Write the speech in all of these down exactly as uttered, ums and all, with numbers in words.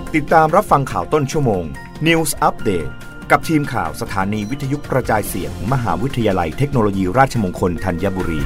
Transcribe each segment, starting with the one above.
ติดตามรับฟังข่าวต้นชั่วโมง News Update กับทีมข่าวสถานีวิทยุกระจายเสียง มหาวิทยาลัยเทคโนโลยีราชมงคลธัญบุรี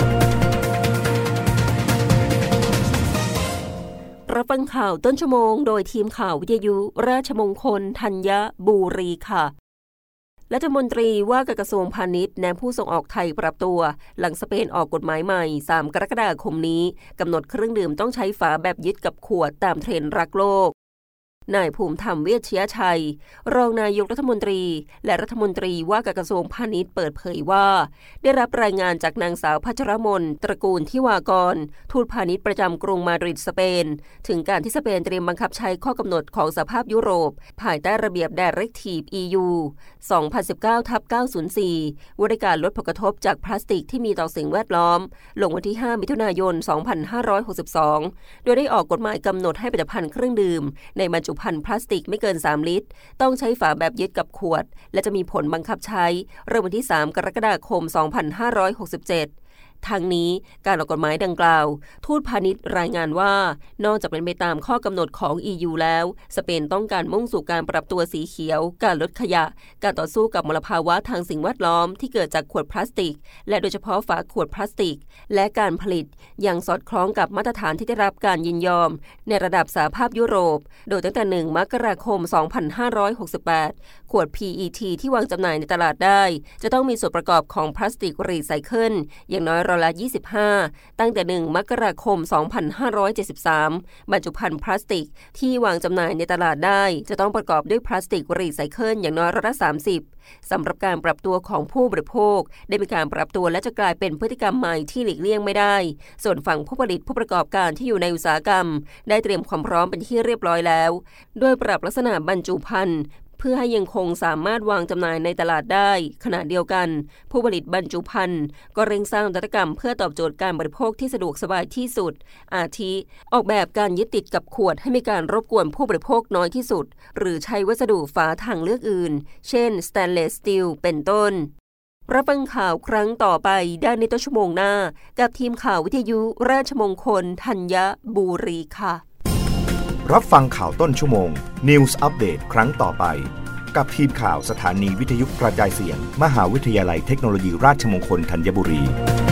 รับฟังข่าวต้นชั่วโมงโดยทีมข่าววิทยุราชมงคลธัญบุรีค่ะรัฐมนตรีว่าการกระทรวงพาณิชย์แนะผู้ส่งออกไทยปรับตัวหลังสเปนออกกฎหมายใหม่สามกรกฎาคมนี้กำหนดเครื่องดื่มต้องใช้ฝาแบบยึดกับขวดตามเทรนด์รักโลกนายภูมิธรรมเวชชยชัยรองนายกรัฐมนตรีและรัฐมนตรีว่าการกระทรวงพาณิชย์เปิดเผยว่าได้รับรายงานจากนางสาวพัชรมนตระกูลทิวากรทูตพาณิชย์ประจำกรุงมาดริดสเปนถึงการที่สเปนเตรียมบังคับใช้ข้อกำหนดของสหภาพยุโรปภายใต้ระเบียบ Directive อี ยู สองพันสิบเก้า ทับ เก้าศูนย์สี่ ว่าด้วยการลดผลกระทบจากพลาสติกที่มีต่อสิ่งแวดล้อมลงวันที่ห้ามิถุนายนสองพันห้าร้อยหกสิบสองโดยได้ออกกฎหมายกำหนดให้ผลิตภัณฑ์เครื่องดื่มในบรรจุภัณฑ์พลาสติกไม่เกินสามลิตรต้องใช้ฝาแบบยึดกับขวดและจะมีผลบังคับใช้เริ่มวันที่สามกรกฎาคมสองพันห้าร้อยหกสิบเจ็ดทางนี้การออกกฎหมายดังกล่าวทูตพาณิชย์รายงานว่านอกจากเป็นไปตามข้อกำหนดของ อี ยู แล้วสเปนต้องการมุ่งสู่การปรับตัวสีเขียวการลดขยะการต่อสู้กับมลภาวะทางสิ่งแวดล้อมที่เกิดจากขวดพลาสติกและโดยเฉพาะฝาขวดพลาสติกและการผลิตอย่างสอดคล้องกับมาตรฐานที่ได้รับการยินยอมในระดับสหภาพยุโรปโดยตั้งแต่หนึ่งมกราคมสองพันห้าร้อยหกสิบแปดขวด พี อี ที ที่วางจำหน่ายในตลาดได้จะต้องมีส่วนประกอบของพลาสติกรีไซเคิลอย่างน้อยร้อยละยี่สิบห้าตั้งแต่หนึ่งมกราคมสองพันห้าร้อยเจ็ดสิบสามบรรจุภัณฑ์พลาสติกที่วางจำหน่ายในตลาดได้จะต้องประกอบด้วยพลาสติกรีไซเคิลอย่างน้อยร้อยละสามสิบสำหรับการปรับตัวของผู้บริโภคได้มีการปรับตัวและจะกลายเป็นพฤติกรรมใหม่ที่หลีกเลี่ยงไม่ได้ส่วนฝั่งผู้ผลิตผู้ประกอบการที่อยู่ในอุตสาหกรรมได้เตรียมความพร้อมเป็นที่เรียบร้อยแล้วโดยปรับลักษณะบรรจุภัณฑ์เพื่อให้ยังคงสามารถวางจำหน่ายในตลาดได้ขณะเดียวกันผู้ผลิตบรรจุภัณฑ์ก็เร่งสร้างนวัตกรรมเพื่อตอบโจทย์การบริโภคที่สะดวกสบายที่สุดอาทิออกแบบการยึดติดกับขวดให้มีการรบกวนผู้บริโภคน้อยที่สุดหรือใช้วัสดุฝาทางเลือกอื่นเช่นสแตนเลสสตีลเป็นต้นรับฟังข่าวครั้งต่อไปได้ในต้นชั่วโมงหน้ากับทีมข่าววิทยุราชมงคลธัญบุรีค่ะรับฟังข่าวต้นชั่วโมง News Update ครั้งต่อไปกับทีมข่าวสถานีวิทยุกระจายเสียง มหาวิทยาลัยเทคโนโลยีราชมงคลธัญบุรี